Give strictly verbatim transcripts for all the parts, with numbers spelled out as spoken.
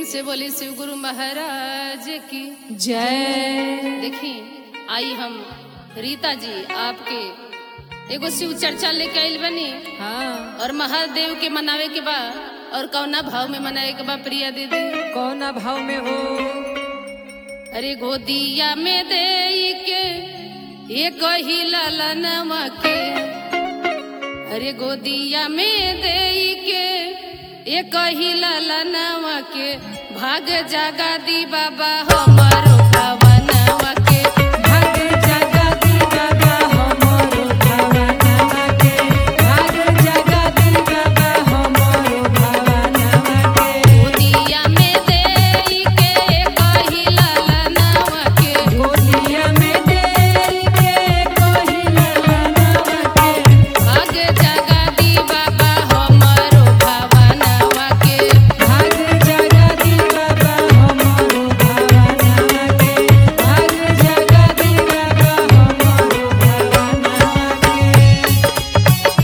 से बोली शिव गुरु महाराज की जय। देखी आई हम रीता जी आपके एगो शिव चर्चा लेके आइल बनी। हाँ, और महादेव के मनावे के बा और कौना भाव में मनावे के बा प्रिया दीदी? कौना भाव में हो? अरे गोदिया में दे के ये कही ललनवा के, अरे गोदिया में दे के ये कही ललनवा के, भाग जागा दी बाबा हमारो भवनवा के, भाग जागा दी बाबा हमारो भवनवा के, भाग जागा दी बाबा हमारो भवनवा के। गोदिया में दे के ये कही ललनवा के, गोदिया में दे के कही ललनवा के, भाग जागा दी बाबा हमारो भवनवा के, भाग जागा दी बाबा हमारो भवनवा के, भाग जागा दी बाबा हमारो भवनवा के।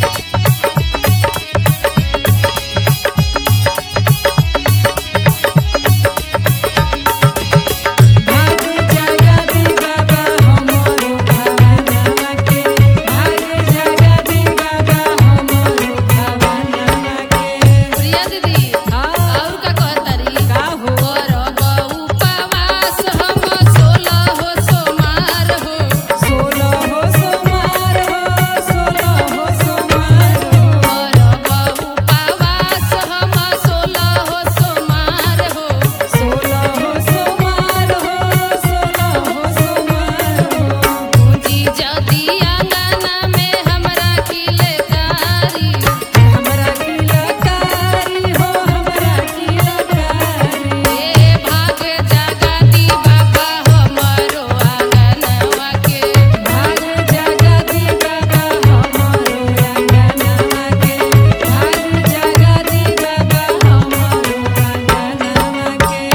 भाग जागा दी बाबा हमारो भवनवा के, भाग जागा दी बाबा हमारो भवनवा के। प्रिया दीदी हाँ, और का कहतारी? का हो? करब उपवास हम सोलह हो सोमार हो, सोलह हो सोमवार हो, सोलह हो सोमवार हो। करब उपवास हम सोलह हो सोमार हो, सोलह हो सोमवार हो, सोलह हो सोमवार हो। पूंजी जदी अंगना में हमरा किलकारी, हमरा की लकारी हो, हमरा की लकारी। ए भाग जागा दी बाबा हमारो आंगनवा के, भाग जागा दी बाबा हमारो आंगनवा के, भाग जागा दी बाबा हमारो आंगनवा के।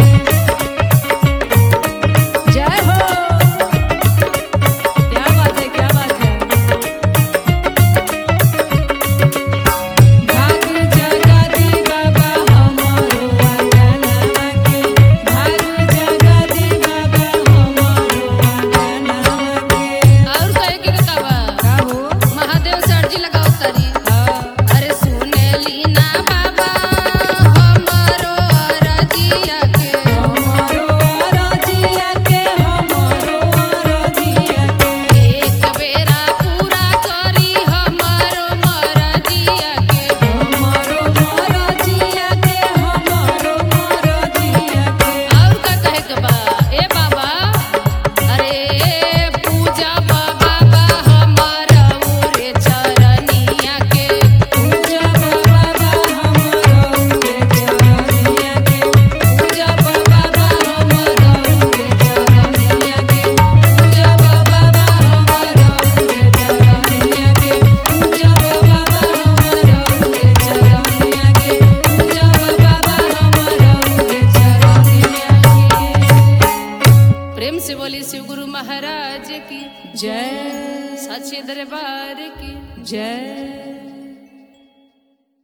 जय हो। क्या बात है, क्या बात है। भाग जागा दी बाबा हमारो आंगनवा के, भाग जागा दी बाबा हमारो आंगनवा के। और कहे के का बा? का हो? महादेव सर जी लगाओ तरी। हाँ, अरे सुने लीना बाबा हमारो अरजिया के, हमारो अरजिया के, हमारो अरजिया के। एक बेरा पूरा करी हमारो मरजिया के, हमारो अरजिया के, हमारो अरजिया के। और का कहे के बा? ए बाबा अरे पूजा बाबा हमारा उरे चरनिया के, पूजा बाबा हमारो के चरनिया के, पूजा बाबा हमारो के चरनिया के, पूजा बाबा हमारो के चरनिया के, पूजा बाबा हमारो के चरनिया के, पूजा बाबा हमारो के चरनिया के। प्रेम से बोली शिव गुरु महाराज की जय सच्चे दरबार की जय।